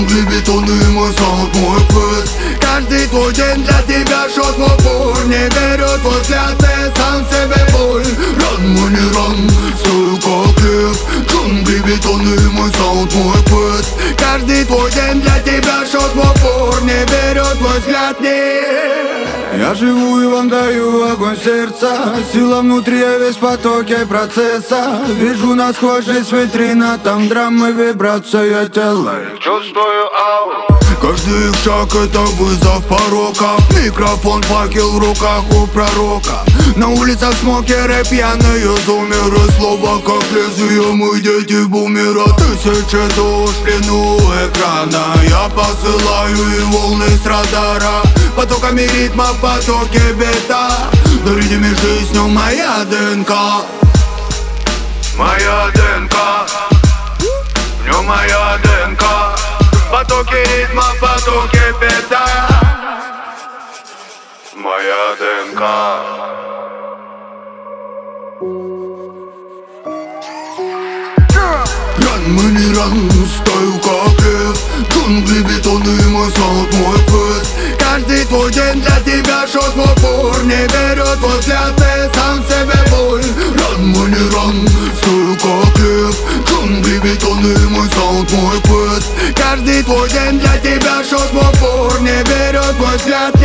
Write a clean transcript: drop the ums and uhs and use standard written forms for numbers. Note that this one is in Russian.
Джунгли, бетоны, мой саунд, мой квест. Каждый твой день для тебя шаг в упор. Не берет твой взгляд, ты сам себе боль. Ран, мы не ран, стою как лев. Джунгли, бетоны, мой саунд, мой квест. Каждый твой день для тебя шаг в упор. Не берет твой взгляд, нет. Я живу и вам даю огонь сердца. Сила внутри, я весь в потоке процесса. Вижу насквозь жизнь витрина. Там драмы, вибрация тела. Чувствую ауру. Каждый их шаг это вызов порока. Микрофон, факел в руках у пророка. На улицах смокеры, пьяные зумеры. Слова как лезвие, мы дети бумера. Тысячи душ в плену экрана. Я посылаю и волны с радара. Потоками ритма, в потоке бита. На ритме жизнью моя ДНК. Моя ДНК. В нем моя ДНК. Потоки ритма, потоки бита. Моя ДНК. Ран, мы не ран, стою как лев. Джунгли, бетоны, мой саунд, мой квест. Каждый твой день для тебя шаг в упор. Не берет твой взгляд, ты сам себе боль. Ран, мы не ран, стою как лев. Джунгли, бетоны, мой саунд, мой квест. Каждый твой день для тебя шаг в упор. Не берет твой взгляд,